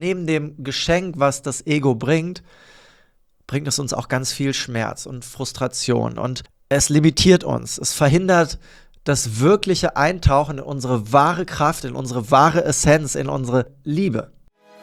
Neben dem Geschenk, was das Ego bringt, bringt es uns auch ganz viel Schmerz und Frustration. Und es limitiert uns. Es verhindert das wirkliche Eintauchen in unsere wahre Kraft, in unsere wahre Essenz, in unsere Liebe.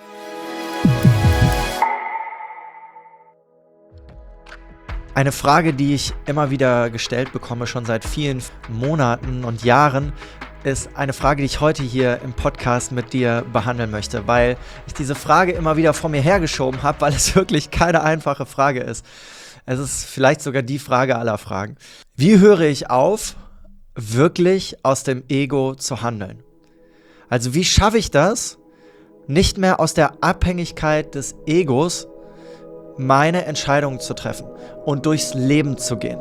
Eine Frage, die ich immer wieder gestellt bekomme, schon seit vielen Monaten und Jahren, ist eine Frage, die ich heute hier im Podcast mit dir behandeln möchte, weil ich diese Frage immer wieder vor mir hergeschoben habe, weil es wirklich keine einfache Frage ist. Es ist vielleicht sogar die Frage aller Fragen. Wie höre ich auf, wirklich aus dem Ego zu handeln? Also wie schaffe ich das, nicht mehr aus der Abhängigkeit des Egos meine Entscheidungen zu treffen und durchs Leben zu gehen?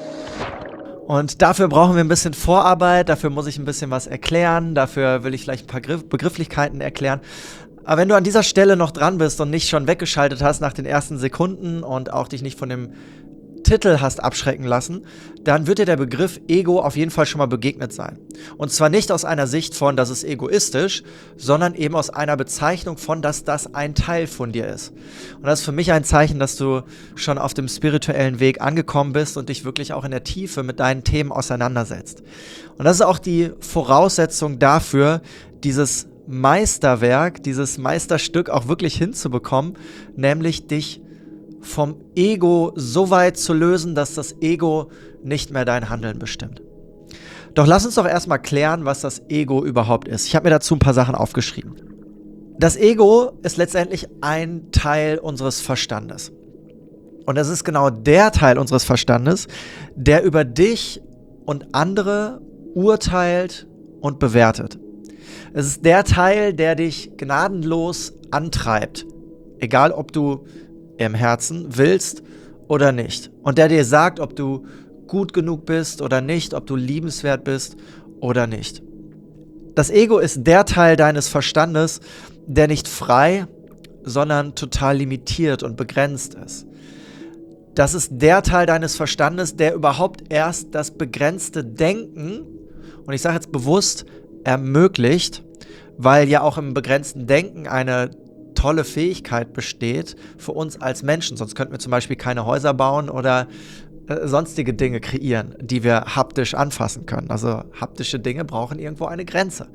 Und dafür brauchen wir ein bisschen Vorarbeit, dafür muss ich ein bisschen was erklären, dafür will ich vielleicht ein paar Begrifflichkeiten erklären. Aber wenn du an dieser Stelle noch dran bist und nicht schon weggeschaltet hast nach den ersten Sekunden und auch dich nicht von dem Titel hast abschrecken lassen, dann wird dir der Begriff Ego auf jeden Fall schon mal begegnet sein. Und zwar nicht aus einer Sicht von, das ist egoistisch, sondern eben aus einer Bezeichnung von, dass das ein Teil von dir ist. Und das ist für mich ein Zeichen, dass du schon auf dem spirituellen Weg angekommen bist und dich wirklich auch in der Tiefe mit deinen Themen auseinandersetzt. Und das ist auch die Voraussetzung dafür, dieses Meisterwerk, dieses Meisterstück auch wirklich hinzubekommen, nämlich dich vom Ego so weit zu lösen, dass das Ego nicht mehr dein Handeln bestimmt. Doch lass uns doch erstmal klären, was das Ego überhaupt ist. Ich habe mir dazu ein paar Sachen aufgeschrieben. Das Ego ist letztendlich ein Teil unseres Verstandes. Und es ist genau der Teil unseres Verstandes, der über dich und andere urteilt und bewertet. Es ist der Teil, der dich gnadenlos antreibt, egal ob du im Herzen willst oder nicht. Und der dir sagt, ob du gut genug bist oder nicht, ob du liebenswert bist oder nicht. Das Ego ist der Teil deines Verstandes, der nicht frei, sondern total limitiert und begrenzt ist. Das ist der Teil deines Verstandes, der überhaupt erst das begrenzte Denken, und ich sage jetzt bewusst, ermöglicht, weil ja auch im begrenzten Denken eine tolle Fähigkeit besteht für uns als Menschen. Sonst könnten wir zum Beispiel keine Häuser bauen oder sonstige Dinge kreieren, die wir haptisch anfassen können. Also haptische Dinge brauchen irgendwo eine Grenze.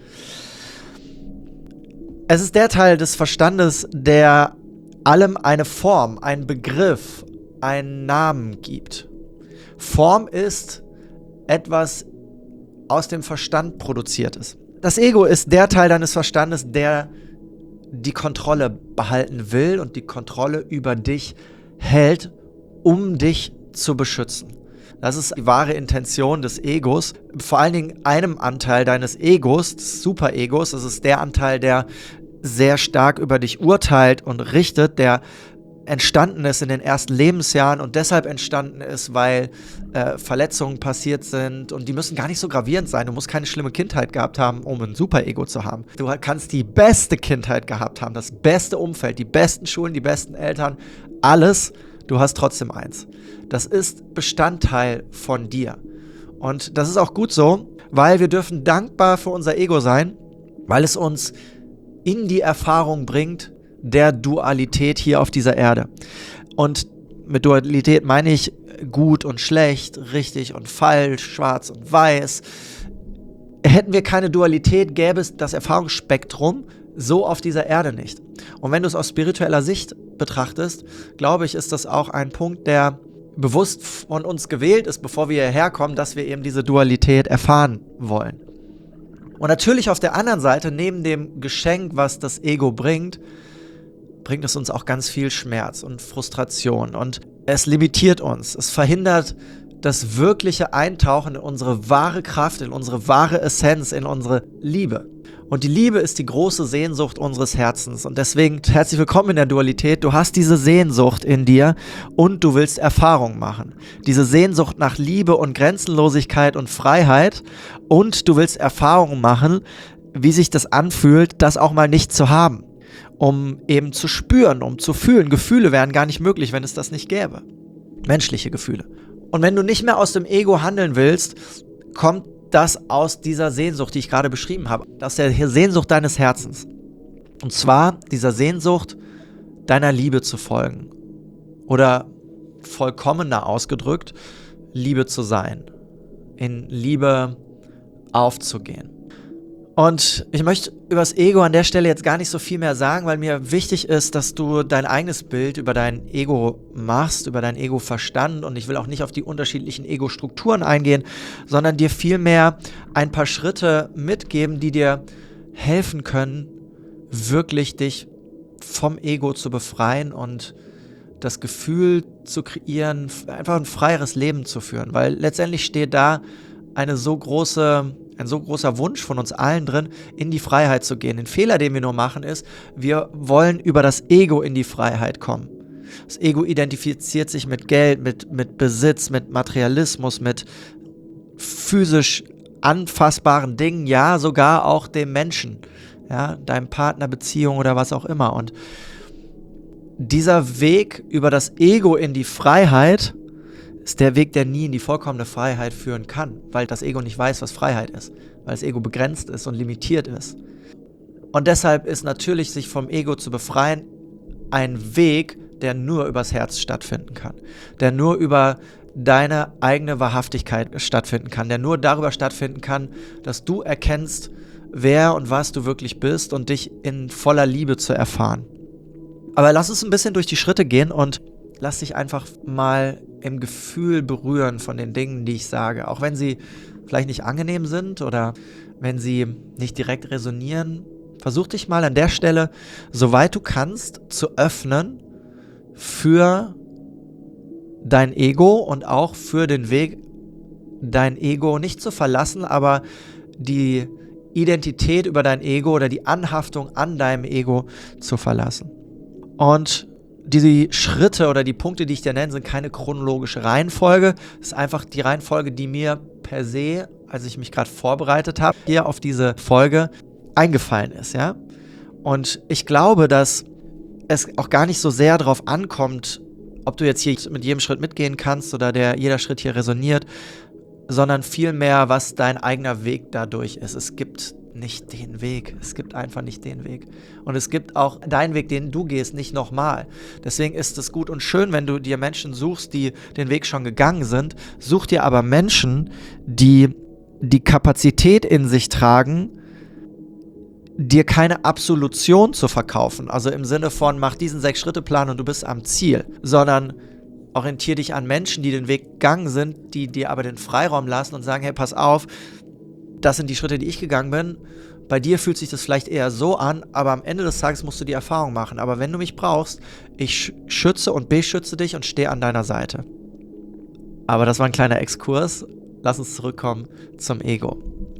Es ist der Teil des Verstandes, der allem eine Form, einen Begriff, einen Namen gibt. Form ist etwas aus dem Verstand produziertes. Das Ego ist der Teil deines Verstandes, der die Kontrolle behalten will und die Kontrolle über dich hält, um dich zu beschützen. Das ist die wahre Intention des Egos. Vor allen Dingen einem Anteil deines Egos, des Superegos, das ist der Anteil, der sehr stark über dich urteilt und richtet, der entstanden ist in den ersten Lebensjahren und deshalb entstanden ist, weil Verletzungen passiert sind und die müssen gar nicht so gravierend sein. Du musst keine schlimme Kindheit gehabt haben, um ein Superego zu haben. Du kannst die beste Kindheit gehabt haben, das beste Umfeld, die besten Schulen, die besten Eltern, alles, du hast trotzdem eins. Das ist Bestandteil von dir. Und das ist auch gut so, weil wir dürfen dankbar für unser Ego sein, weil es uns in die Erfahrung bringt, der Dualität hier auf dieser Erde. Und mit Dualität meine ich gut und schlecht, richtig und falsch, schwarz und weiß. Hätten wir keine Dualität, gäbe es das Erfahrungsspektrum so auf dieser Erde nicht. Und wenn du es aus spiritueller Sicht betrachtest, glaube ich, ist das auch ein Punkt, der bewusst von uns gewählt ist, bevor wir hierher kommen, dass wir eben diese Dualität erfahren wollen. Und natürlich auf der anderen Seite, neben dem Geschenk, was das Ego bringt es uns auch ganz viel Schmerz und Frustration und es limitiert uns. Es verhindert das wirkliche Eintauchen in unsere wahre Kraft, in unsere wahre Essenz, in unsere Liebe. Und die Liebe ist die große Sehnsucht unseres Herzens. Und deswegen herzlich willkommen in der Dualität. Du hast diese Sehnsucht in dir und du willst Erfahrung machen. Diese Sehnsucht nach Liebe und Grenzenlosigkeit und Freiheit. Und du willst Erfahrung machen, wie sich das anfühlt, das auch mal nicht zu haben. Um eben zu spüren, um zu fühlen. Gefühle wären gar nicht möglich, wenn es das nicht gäbe. Menschliche Gefühle. Und wenn du nicht mehr aus dem Ego handeln willst, kommt das aus dieser Sehnsucht, die ich gerade beschrieben habe, aus der Sehnsucht deines Herzens. Und zwar dieser Sehnsucht, deiner Liebe zu folgen. Oder vollkommener ausgedrückt, Liebe zu sein. In Liebe aufzugehen. Und ich möchte über das Ego an der Stelle jetzt gar nicht so viel mehr sagen, weil mir wichtig ist, dass du dein eigenes Bild über dein Ego machst, über dein Ego-Verstand. Und ich will auch nicht auf die unterschiedlichen Ego-Strukturen eingehen, sondern dir vielmehr ein paar Schritte mitgeben, die dir helfen können, wirklich dich vom Ego zu befreien und das Gefühl zu kreieren, einfach ein freieres Leben zu führen. Weil letztendlich steht da ein so großer Wunsch von uns allen drin, in die Freiheit zu gehen. Den Fehler, den wir nur machen, ist, wir wollen über das Ego in die Freiheit kommen. Das Ego identifiziert sich mit Geld, mit Besitz, mit Materialismus, mit physisch anfassbaren Dingen, ja, sogar auch dem Menschen, ja, deinem Partner, Beziehung oder was auch immer. Und dieser Weg über das Ego in die Freiheit ist der Weg, der nie in die vollkommene Freiheit führen kann, weil das Ego nicht weiß, was Freiheit ist, weil das Ego begrenzt ist und limitiert ist. Und deshalb ist natürlich, sich vom Ego zu befreien, ein Weg, der nur übers Herz stattfinden kann, der nur über deine eigene Wahrhaftigkeit stattfinden kann, der nur darüber stattfinden kann, dass du erkennst, wer und was du wirklich bist und dich in voller Liebe zu erfahren. Aber lass uns ein bisschen durch die Schritte gehen und lass dich einfach mal im Gefühl berühren von den Dingen, die ich sage. Auch wenn sie vielleicht nicht angenehm sind oder wenn sie nicht direkt resonieren, versuch dich mal an der Stelle, soweit du kannst, zu öffnen für dein Ego und auch für den Weg, dein Ego nicht zu verlassen, aber die Identität über dein Ego oder die Anhaftung an deinem Ego zu verlassen. Und die Schritte oder die Punkte, die ich dir nenne, sind keine chronologische Reihenfolge. Es ist einfach die Reihenfolge, die mir per se, als ich mich gerade vorbereitet habe, hier auf diese Folge eingefallen ist, ja. Und ich glaube, dass es auch gar nicht so sehr darauf ankommt, ob du jetzt hier mit jedem Schritt mitgehen kannst oder jeder Schritt hier resoniert, sondern vielmehr, was dein eigener Weg dadurch ist. Es gibt nicht den Weg. Es gibt einfach nicht den Weg. Und es gibt auch deinen Weg, den du gehst, nicht nochmal. Deswegen ist es gut und schön, wenn du dir Menschen suchst, die den Weg schon gegangen sind. Such dir aber Menschen, die die Kapazität in sich tragen, dir keine Absolution zu verkaufen. Also im Sinne von, mach diesen 6-Schritte-Plan und du bist am Ziel. Sondern orientier dich an Menschen, die den Weg gegangen sind, die dir aber den Freiraum lassen und sagen, hey, pass auf, das sind die Schritte, die ich gegangen bin. Bei dir fühlt sich das vielleicht eher so an, aber am Ende des Tages musst du die Erfahrung machen. Aber wenn du mich brauchst, ich schütze und beschütze dich und stehe an deiner Seite. Aber das war ein kleiner Exkurs. Lass uns zurückkommen zum Ego.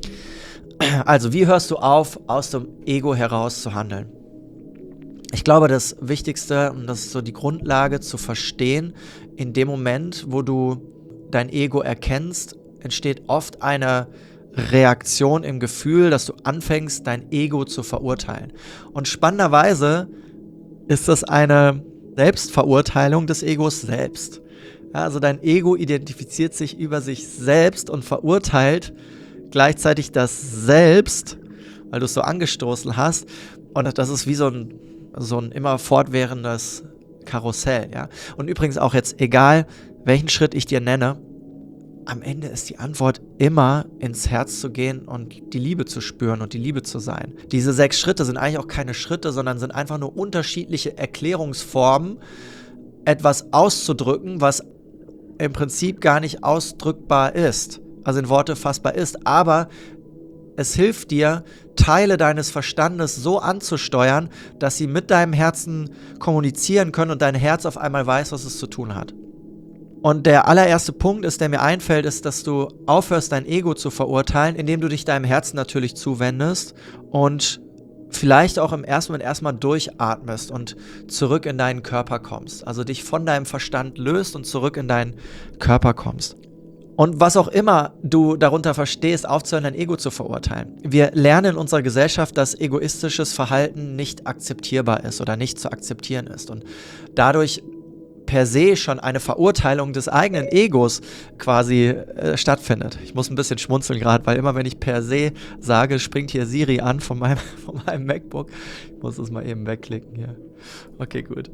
Also, wie hörst du auf, aus dem Ego heraus zu handeln? Ich glaube, das Wichtigste, und das ist so die Grundlage zu verstehen, in dem Moment, wo du dein Ego erkennst, entsteht oft eine Reaktion im Gefühl, dass du anfängst, dein Ego zu verurteilen. Und spannenderweise ist das eine Selbstverurteilung des Egos selbst. Ja, also dein Ego identifiziert sich über sich selbst und verurteilt gleichzeitig das Selbst, weil du es so angestoßen hast. Und das ist wie so ein immer fortwährendes Karussell. Ja? Und übrigens auch jetzt, egal welchen Schritt ich dir nenne, am Ende ist die Antwort immer, ins Herz zu gehen und die Liebe zu spüren und die Liebe zu sein. Diese 6 Schritte sind eigentlich auch keine Schritte, sondern sind einfach nur unterschiedliche Erklärungsformen, etwas auszudrücken, was im Prinzip gar nicht ausdrückbar ist, also in Worte fassbar ist, aber es hilft dir, Teile deines Verstandes so anzusteuern, dass sie mit deinem Herzen kommunizieren können und dein Herz auf einmal weiß, was es zu tun hat. Und der allererste Punkt ist, der mir einfällt, ist, dass du aufhörst, dein Ego zu verurteilen, indem du dich deinem Herzen natürlich zuwendest und vielleicht auch im ersten Moment erstmal durchatmest und zurück in deinen Körper kommst. Also dich von deinem Verstand löst und zurück in deinen Körper kommst. Und was auch immer du darunter verstehst, aufzuhören, dein Ego zu verurteilen. Wir lernen in unserer Gesellschaft, dass egoistisches Verhalten nicht akzeptierbar ist oder nicht zu akzeptieren ist. Und dadurch per se schon eine Verurteilung des eigenen Egos quasi stattfindet. Ich muss ein bisschen schmunzeln gerade, weil immer wenn ich per se sage, springt hier Siri an von meinem MacBook. Ich muss das mal eben wegklicken hier. Okay, gut.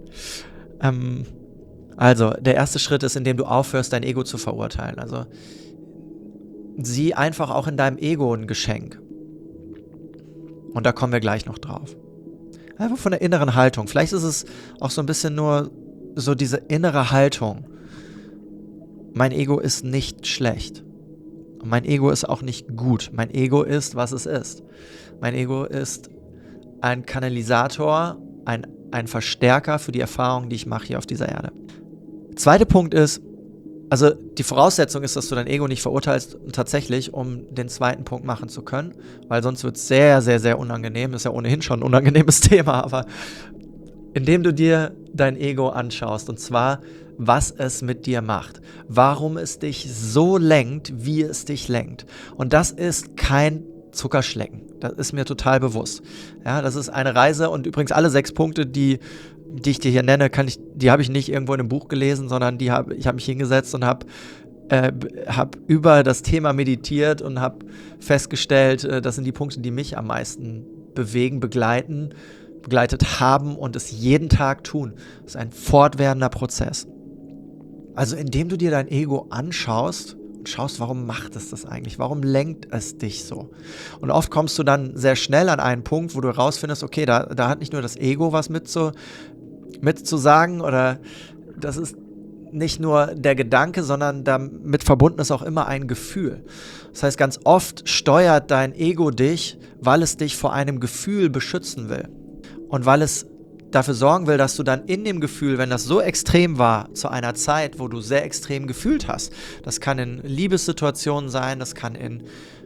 Also, der erste Schritt ist, indem du aufhörst, dein Ego zu verurteilen. Also, sieh einfach auch in deinem Ego ein Geschenk. Und da kommen wir gleich noch drauf. Einfach von der inneren Haltung. Vielleicht ist es auch so ein bisschen nur so diese innere Haltung. Mein Ego ist nicht schlecht. Und mein Ego ist auch nicht gut. Mein Ego ist, was es ist. Mein Ego ist ein Kanalisator, ein Verstärker für die Erfahrungen, die ich mache hier auf dieser Erde. Zweiter Punkt ist, also die Voraussetzung ist, dass du dein Ego nicht verurteilst, tatsächlich, um den zweiten Punkt machen zu können, weil sonst wird es sehr, sehr, sehr unangenehm. Das ist ja ohnehin schon ein unangenehmes Thema, aber indem du dir dein Ego anschaust, und zwar, was es mit dir macht, warum es dich so lenkt, wie es dich lenkt. Und das ist kein Zuckerschlecken, das ist mir total bewusst. Ja, das ist eine Reise und übrigens alle 6 Punkte, die ich dir hier nenne, die habe ich nicht irgendwo in einem Buch gelesen, sondern ich habe mich hingesetzt und habe über das Thema meditiert und habe festgestellt, das sind die Punkte, die mich am meisten bewegen, begleitet haben und es jeden Tag tun. Das ist ein fortwährender Prozess. Also indem du dir dein Ego anschaust und schaust, warum macht es das eigentlich? Warum lenkt es dich so? Und oft kommst du dann sehr schnell an einen Punkt, wo du herausfindest, okay, da hat nicht nur das Ego was mitzusagen oder das ist nicht nur der Gedanke, sondern damit verbunden ist auch immer ein Gefühl. Das heißt, ganz oft steuert dein Ego dich, weil es dich vor einem Gefühl beschützen will. Und weil es dafür sorgen will, dass du dann in dem Gefühl, wenn das so extrem war, zu einer Zeit, wo du sehr extrem gefühlt hast, das kann in Liebessituationen sein, das kann in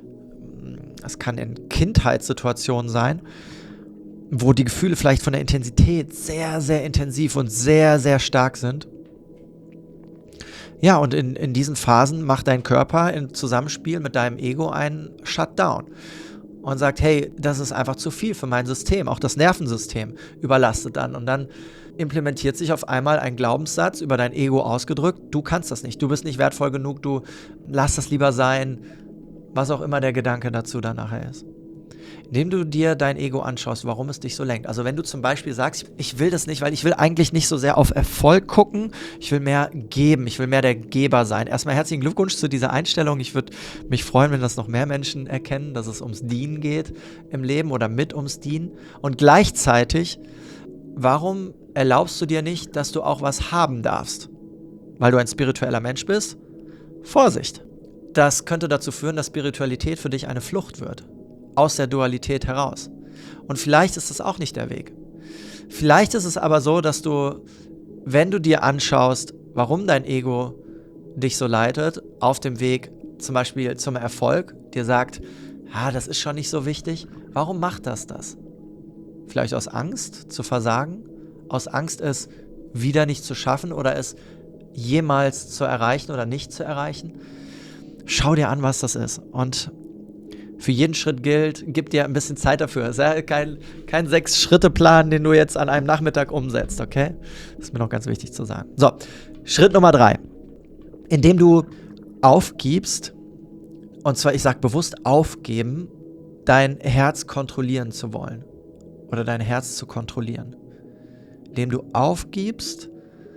Kindheitssituationen sein, wo die Gefühle vielleicht von der Intensität sehr, sehr intensiv und sehr, sehr stark sind. Ja, und in diesen Phasen macht dein Körper im Zusammenspiel mit deinem Ego einen Shutdown und sagt, hey, das ist einfach zu viel für mein System, auch das Nervensystem überlastet dann. Und dann implementiert sich auf einmal ein Glaubenssatz über dein Ego ausgedrückt, du kannst das nicht, du bist nicht wertvoll genug, du lass das lieber sein, was auch immer der Gedanke dazu dann nachher ist. Indem du dir dein Ego anschaust, warum es dich so lenkt. Also wenn du zum Beispiel sagst, ich will das nicht, weil ich will eigentlich nicht so sehr auf Erfolg gucken, ich will mehr geben, ich will mehr der Geber sein. Erstmal herzlichen Glückwunsch zu dieser Einstellung. Ich würde mich freuen, wenn das noch mehr Menschen erkennen, dass es ums Dienen geht im Leben oder mit ums Dienen. Und gleichzeitig, warum erlaubst du dir nicht, dass du auch was haben darfst? Weil du ein spiritueller Mensch bist? Vorsicht! Das könnte dazu führen, dass Spiritualität für dich eine Flucht wird. Aus der Dualität heraus. Und vielleicht ist das auch nicht der Weg. Vielleicht ist es aber so, dass du, wenn du dir anschaust, warum dein Ego dich so leitet, auf dem Weg zum Beispiel zum Erfolg, dir sagt, das ist schon nicht so wichtig, warum macht das? Vielleicht aus Angst zu versagen, aus Angst es wieder nicht zu schaffen oder es jemals zu erreichen oder nicht zu erreichen. Schau dir an, was das ist und für jeden Schritt gilt, gib dir ein bisschen Zeit dafür. Es ist ja kein 6-Schritte-Plan, den du jetzt an einem Nachmittag umsetzt, okay? Das ist mir noch ganz wichtig zu sagen. So, Schritt Nummer 3. Indem du aufgibst, und zwar, ich sage bewusst aufgeben, dein Herz kontrollieren zu wollen. Oder dein Herz zu kontrollieren. Indem du aufgibst,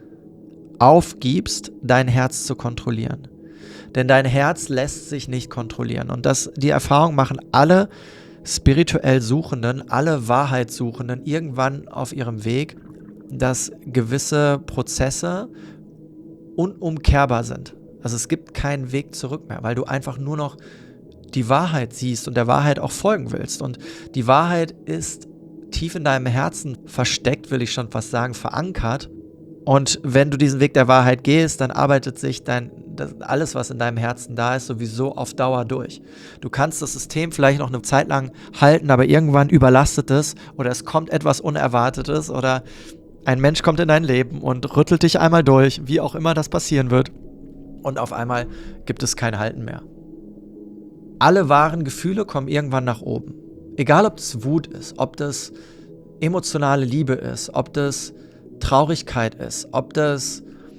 dein Herz zu kontrollieren. Denn dein Herz lässt sich nicht kontrollieren. Und die Erfahrung machen alle spirituell Suchenden, alle Wahrheitssuchenden irgendwann auf ihrem Weg, dass gewisse Prozesse unumkehrbar sind. Also es gibt keinen Weg zurück mehr, weil du einfach nur noch die Wahrheit siehst und der Wahrheit auch folgen willst. Und die Wahrheit ist tief in deinem Herzen versteckt, will ich schon fast sagen, verankert. Und wenn du diesen Weg der Wahrheit gehst, dann arbeitet sich alles, was in deinem Herzen da ist, sowieso auf Dauer durch. Du kannst das System vielleicht noch eine Zeit lang halten, aber irgendwann überlastet es oder es kommt etwas Unerwartetes oder ein Mensch kommt in dein Leben und rüttelt dich einmal durch, wie auch immer das passieren wird. Und auf einmal gibt es kein Halten mehr. Alle wahren Gefühle kommen irgendwann nach oben. Egal, ob das Wut ist, ob das emotionale Liebe ist, ob das Traurigkeit ist, ob das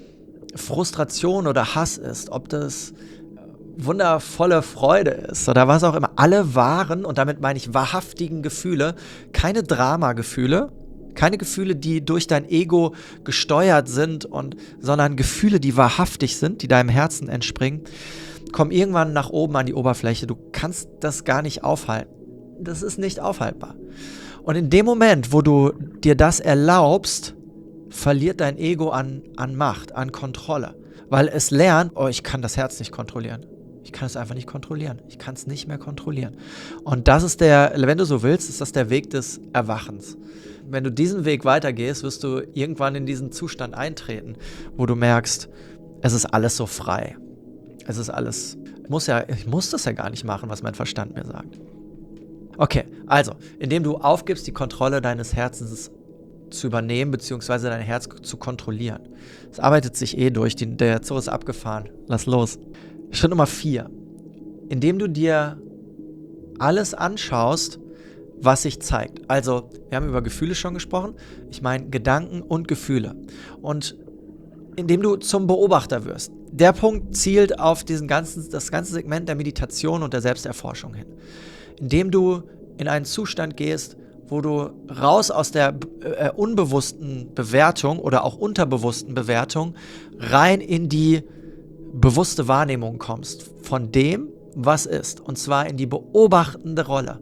Frustration oder Hass ist, ob das wundervolle Freude ist oder was auch immer. Alle wahren, und damit meine ich wahrhaftigen Gefühle, keine Dramagefühle, keine Gefühle, die durch dein Ego gesteuert sind, sondern Gefühle, die wahrhaftig sind, die deinem Herzen entspringen, kommen irgendwann nach oben an die Oberfläche. Du kannst das gar nicht aufhalten. Das ist nicht aufhaltbar. Und in dem Moment, wo du dir das erlaubst, verliert dein Ego an Macht, an Kontrolle. Weil es lernt, ich kann das Herz nicht kontrollieren. Ich kann es einfach nicht kontrollieren. Ich kann es nicht mehr kontrollieren. Und das ist wenn du so willst, ist das der Weg des Erwachens. Wenn du diesen Weg weitergehst, wirst du irgendwann in diesen Zustand eintreten, wo du merkst, es ist alles so frei. Es ist alles, ich muss das ja gar nicht machen, was mein Verstand mir sagt. Okay, also, indem du aufgibst, die Kontrolle deines Herzens zu übernehmen, beziehungsweise dein Herz zu kontrollieren. Es arbeitet sich durch, der Zoo ist abgefahren. Lass los. Schritt Nummer 4. Indem du dir alles anschaust, was sich zeigt. Also, wir haben über Gefühle schon gesprochen. Ich meine Gedanken und Gefühle. Und indem du zum Beobachter wirst. Der Punkt zielt auf das ganze Segment der Meditation und der Selbsterforschung hin. Indem du in einen Zustand gehst, wo du raus aus der unbewussten Bewertung oder auch unterbewussten Bewertung rein in die bewusste Wahrnehmung kommst von dem, was ist. Und zwar in die beobachtende Rolle.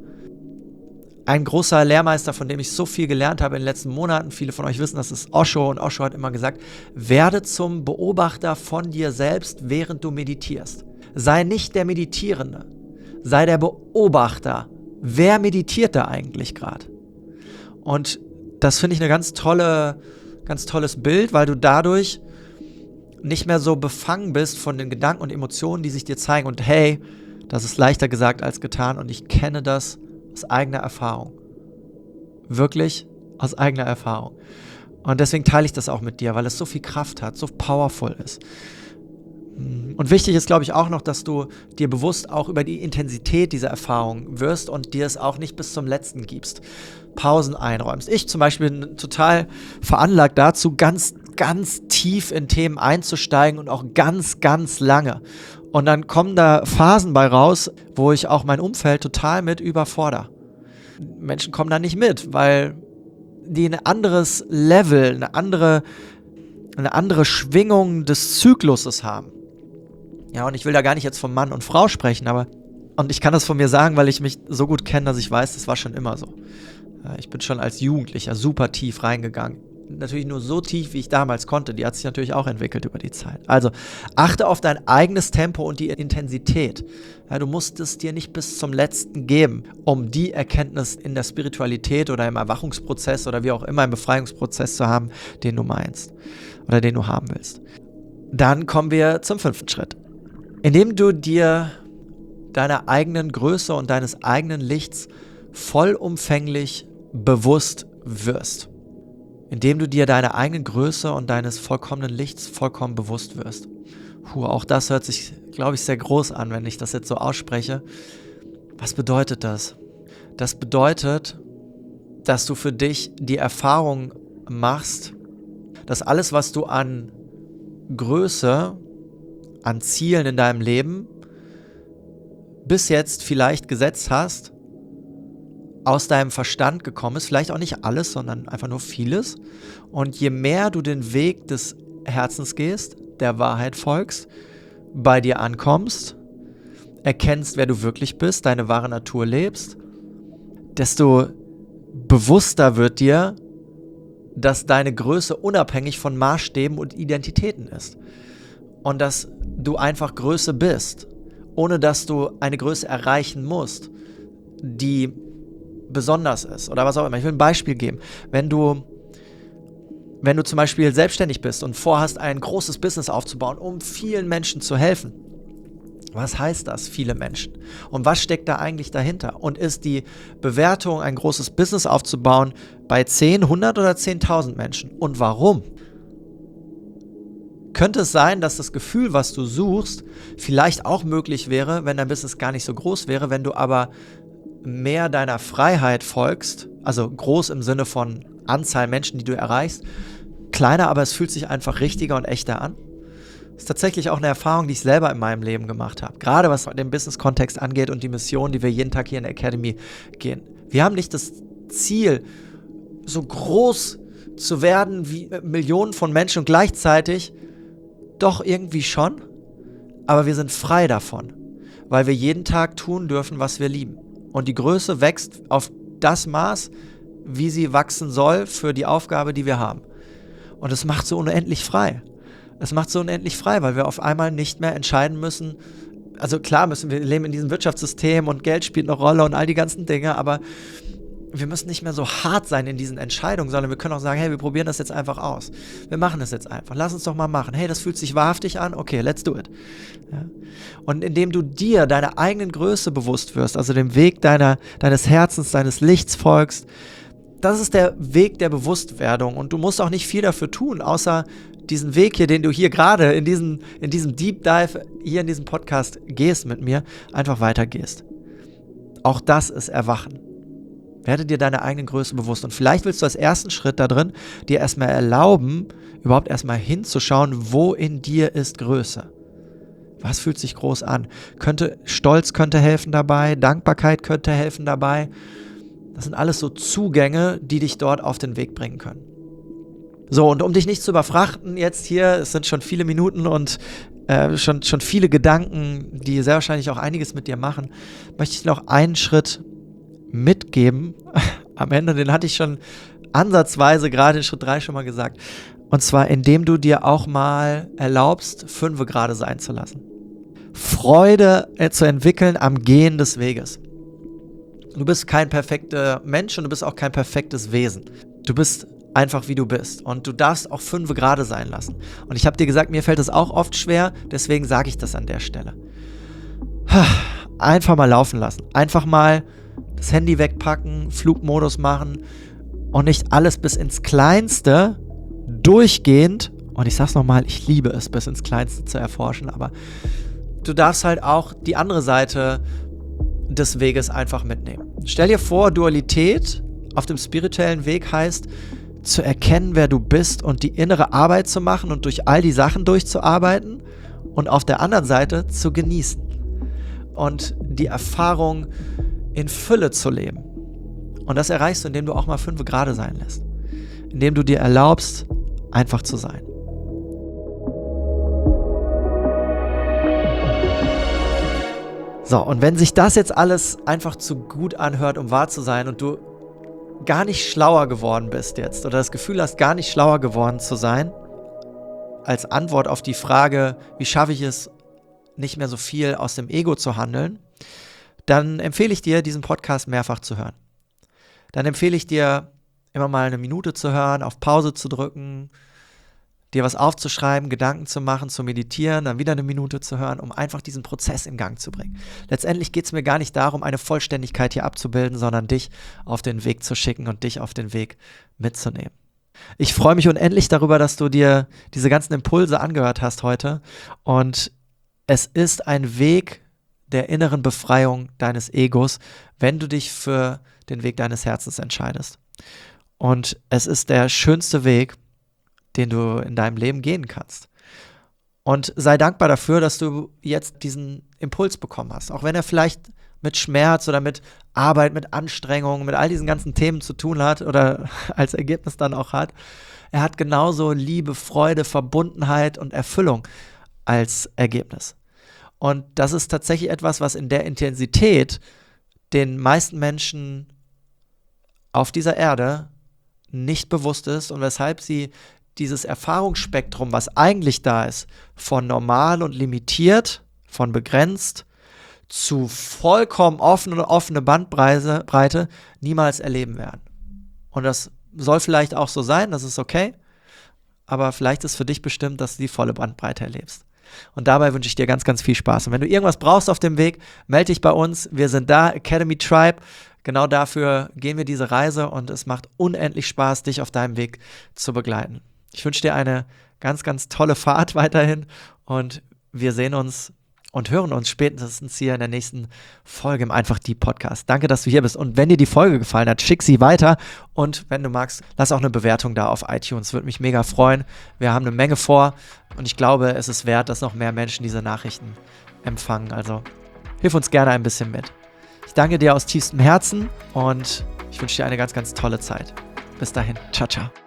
Ein großer Lehrmeister, von dem ich so viel gelernt habe in den letzten Monaten, viele von euch wissen, das ist Osho, und Osho hat immer gesagt, werde zum Beobachter von dir selbst, während du meditierst. Sei nicht der Meditierende, sei der Beobachter. Wer meditiert da eigentlich gerade? Und das finde ich ein ganz tolles Bild, weil du dadurch nicht mehr so befangen bist von den Gedanken und Emotionen, die sich dir zeigen. Und hey, das ist leichter gesagt als getan, und ich kenne das aus eigener Erfahrung. Wirklich aus eigener Erfahrung. Und deswegen teile ich das auch mit dir, weil es so viel Kraft hat, so powerful ist. Und wichtig ist, glaube ich, auch noch, dass du dir bewusst auch über die Intensität dieser Erfahrung wirst und dir es auch nicht bis zum Letzten gibst. Pausen einräumst. Ich zum Beispiel bin total veranlagt dazu, ganz, ganz tief in Themen einzusteigen und auch ganz, ganz lange. Und dann kommen da Phasen bei raus, wo ich auch mein Umfeld total mit überfordere. Menschen kommen da nicht mit, weil die ein anderes Level, eine andere Schwingung des Zykluses haben. Ja, und ich will da gar nicht jetzt von Mann und Frau sprechen, und ich kann das von mir sagen, weil ich mich so gut kenne, dass ich weiß, das war schon immer so. Ich bin schon als Jugendlicher super tief reingegangen. Natürlich nur so tief, wie ich damals konnte. Die hat sich natürlich auch entwickelt über die Zeit. Also, achte auf dein eigenes Tempo und die Intensität. Ja, du musst es dir nicht bis zum Letzten geben, um die Erkenntnis in der Spiritualität oder im Erwachungsprozess oder wie auch immer im Befreiungsprozess zu haben, den du meinst oder den du haben willst. Dann kommen wir zum 5. Schritt. Indem du dir deiner eigenen Größe und deines eigenen Lichts vollumfänglich bewusst wirst. Indem du dir deiner eigenen Größe und deines vollkommenen Lichts vollkommen bewusst wirst. Auch das hört sich, glaube ich, sehr groß an, wenn ich das jetzt so ausspreche. Was bedeutet das? Das bedeutet, dass du für dich die Erfahrung machst, dass alles, was du an Größe, an Zielen in deinem Leben bis jetzt vielleicht gesetzt hast, aus deinem Verstand gekommen ist, vielleicht auch nicht alles, sondern einfach nur vieles. Und je mehr du den Weg des Herzens gehst, der Wahrheit folgst, bei dir ankommst, erkennst, wer du wirklich bist, deine wahre Natur lebst, desto bewusster wird dir, dass deine Größe unabhängig von Maßstäben und Identitäten ist. Und dass du einfach Größe bist, ohne dass du eine Größe erreichen musst, die besonders ist oder was auch immer. Ich will ein Beispiel geben. Wenn du zum Beispiel selbstständig bist und vorhast, ein großes Business aufzubauen, um vielen Menschen zu helfen, was heißt das, viele Menschen? Und was steckt da eigentlich dahinter? Und ist die Bewertung, ein großes Business aufzubauen, bei 10, 100 oder 10.000 Menschen? Und warum? Könnte es sein, dass das Gefühl, was du suchst, vielleicht auch möglich wäre, wenn dein Business gar nicht so groß wäre, wenn du aber mehr deiner Freiheit folgst, also groß im Sinne von Anzahl Menschen, die du erreichst, kleiner, aber es fühlt sich einfach richtiger und echter an? ist tatsächlich auch eine Erfahrung, die ich selber in meinem Leben gemacht habe. Gerade was den Business-Kontext angeht und die Mission, die wir jeden Tag hier in der Academy gehen. Wir haben nicht das Ziel, so groß zu werden wie Millionen von Menschen und gleichzeitig doch irgendwie schon, aber wir sind frei davon, weil wir jeden Tag tun dürfen, was wir lieben. Und die Größe wächst auf das Maß, wie sie wachsen soll für die Aufgabe, die wir haben. Und es macht so unendlich frei. Es macht so unendlich frei, weil wir auf einmal nicht mehr entscheiden müssen. Also klar wir leben in diesem Wirtschaftssystem und Geld spielt eine Rolle und all die ganzen Dinge, aber wir müssen nicht mehr so hart sein in diesen Entscheidungen, sondern wir können auch sagen, hey, wir probieren das jetzt einfach aus. Wir machen das jetzt einfach. Lass uns doch mal machen. Hey, das fühlt sich wahrhaftig an. Okay, let's do it. Ja. Und indem du dir deiner eigenen Größe bewusst wirst, also dem Weg deines Herzens, deines Lichts folgst, das ist der Weg der Bewusstwerdung. Und du musst auch nicht viel dafür tun, außer diesen Weg hier, den du hier gerade in diesem Deep Dive hier in diesem Podcast gehst mit mir, einfach weitergehst. Auch das ist Erwachen. Werde dir deiner eigenen Größe bewusst. Und vielleicht willst du als ersten Schritt da drin dir erstmal erlauben, überhaupt erstmal hinzuschauen, wo in dir ist Größe. Was fühlt sich groß an? Stolz könnte helfen dabei, Dankbarkeit könnte helfen dabei. Das sind alles so Zugänge, die dich dort auf den Weg bringen können. So, und um dich nicht zu überfrachten jetzt hier, es sind schon viele Minuten und schon viele Gedanken, die sehr wahrscheinlich auch einiges mit dir machen, möchte ich noch einen Schritt mitgeben am Ende, den hatte ich schon ansatzweise gerade in Schritt 3 schon mal gesagt. Und zwar, indem du dir auch mal erlaubst, 5 gerade sein zu lassen. Freude zu entwickeln am Gehen des Weges. Du bist kein perfekter Mensch und du bist auch kein perfektes Wesen. Du bist einfach wie du bist und du darfst auch 5 gerade sein lassen. Und ich habe dir gesagt, mir fällt es auch oft schwer, deswegen sage ich das an der Stelle. Einfach mal laufen lassen. Einfach mal das Handy wegpacken, Flugmodus machen und nicht alles bis ins Kleinste durchgehend, und ich sag's nochmal, ich liebe es, bis ins Kleinste zu erforschen, aber du darfst halt auch die andere Seite des Weges einfach mitnehmen. Stell dir vor, Dualität auf dem spirituellen Weg heißt, zu erkennen, wer du bist und die innere Arbeit zu machen und durch all die Sachen durchzuarbeiten und auf der anderen Seite zu genießen und die Erfahrung in Fülle zu leben. Und das erreichst du, indem du auch mal 5 gerade sein lässt. Indem du dir erlaubst, einfach zu sein. So, und wenn sich das jetzt alles einfach zu gut anhört, um wahr zu sein und du gar nicht schlauer geworden bist jetzt oder das Gefühl hast, gar nicht schlauer geworden zu sein, als Antwort auf die Frage, wie schaffe ich es, nicht mehr so viel aus dem Ego zu handeln, dann empfehle ich dir, diesen Podcast mehrfach zu hören. Dann empfehle ich dir, immer mal eine Minute zu hören, auf Pause zu drücken, dir was aufzuschreiben, Gedanken zu machen, zu meditieren, dann wieder eine Minute zu hören, um einfach diesen Prozess in Gang zu bringen. Letztendlich geht es mir gar nicht darum, eine Vollständigkeit hier abzubilden, sondern dich auf den Weg zu schicken und dich auf den Weg mitzunehmen. Ich freue mich unendlich darüber, dass du dir diese ganzen Impulse angehört hast heute, und es ist ein Weg der inneren Befreiung deines Egos, wenn du dich für den Weg deines Herzens entscheidest. Und es ist der schönste Weg, den du in deinem Leben gehen kannst. Und sei dankbar dafür, dass du jetzt diesen Impuls bekommen hast. Auch wenn er vielleicht mit Schmerz oder mit Arbeit, mit Anstrengung, mit all diesen ganzen Themen zu tun hat oder als Ergebnis dann auch hat. Er hat genauso Liebe, Freude, Verbundenheit und Erfüllung als Ergebnis. Und das ist tatsächlich etwas, was in der Intensität den meisten Menschen auf dieser Erde nicht bewusst ist und weshalb sie dieses Erfahrungsspektrum, was eigentlich da ist, von normal und limitiert, von begrenzt zu vollkommen offen und offene Bandbreite niemals erleben werden. Und das soll vielleicht auch so sein, das ist okay, aber vielleicht ist für dich bestimmt, dass du die volle Bandbreite erlebst. Und dabei wünsche ich dir ganz, ganz viel Spaß. Und wenn du irgendwas brauchst auf dem Weg, melde dich bei uns. Wir sind da, Academy Tribe. Genau dafür gehen wir diese Reise und es macht unendlich Spaß, dich auf deinem Weg zu begleiten. Ich wünsche dir eine ganz, ganz tolle Fahrt weiterhin und wir sehen uns und hören uns spätestens hier in der nächsten Folge im Einfach die Podcast. Danke, dass du hier bist. Und wenn dir die Folge gefallen hat, schick sie weiter. Und wenn du magst, lass auch eine Bewertung da auf iTunes. Würde mich mega freuen. Wir haben eine Menge vor und ich glaube, es ist wert, dass noch mehr Menschen diese Nachrichten empfangen. Also hilf uns gerne ein bisschen mit. Ich danke dir aus tiefstem Herzen und ich wünsche dir eine ganz, ganz tolle Zeit. Bis dahin. Ciao, ciao.